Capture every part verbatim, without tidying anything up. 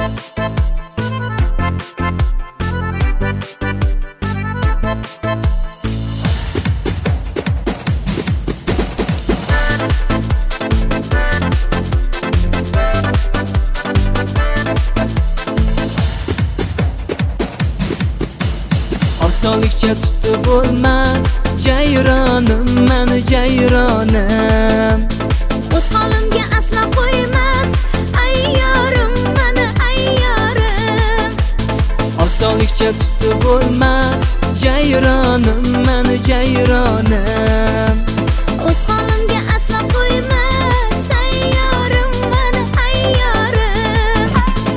Osonlikcha tutib bo'lmas jayronim, mani jayronim. O'z holimga aslo qo'ymas ayyorim, mani ayyorim. Osonlikcha tutib bo'lmas jayronim, mani jayronim. O'z holimga aslo qo'ymas ayyorim, mani ayyorim.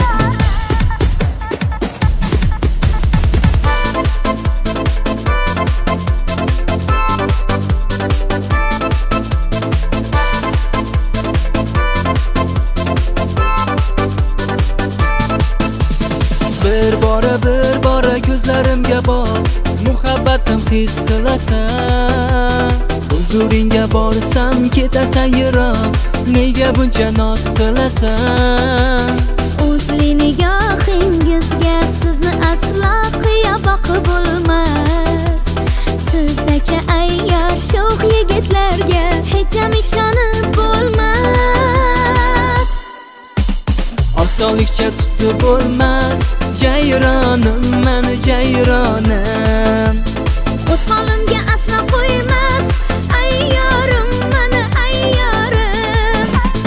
Bir bora bir bora ko'zlarimga boq, muhabbatim his qilasan. Huzuringga borsam ketasan yiroq, nega buncha noz qilasan? O'zli nigohingizga sizni aslo qiya boqib bo'lmas. Sizdagi ayyor sho'x yigitlarga hech ham ishonib bo'lmas. Osonlikcha tutib bo'lmas jayronim, mani jayronim. O'z holimga aslo qo'ymas ayyorim, mani ayyorim.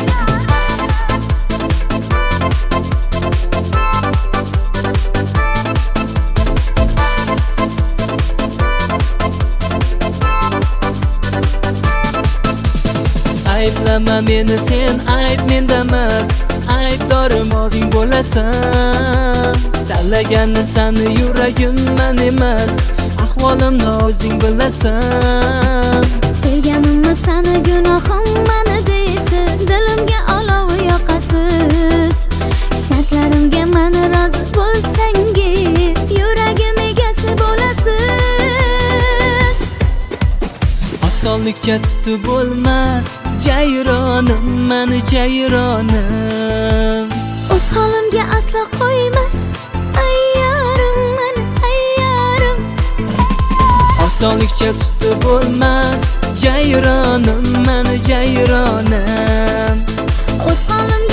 Ayblama meni sen, ayb mendamas, aybdorim o'zing bo'lasan. Tanlaganni sani yuragim men emas, ahvolimni o'zing bilasan. Sevganimni sani gunohim mani deysiz, dilimga olov yoqasiz. Shartlarimga mani rozi bo'lsangiz, yuragim egasi bo'lasiz. Osonlikcha tutib bo'lmas jayronim, mani jayronim. O'z holimga aslo qo'ymas ayyorim, mani ayyorim. Osonlikcha tutib bo'lmas jayronim, mani jayronim. O'z holimga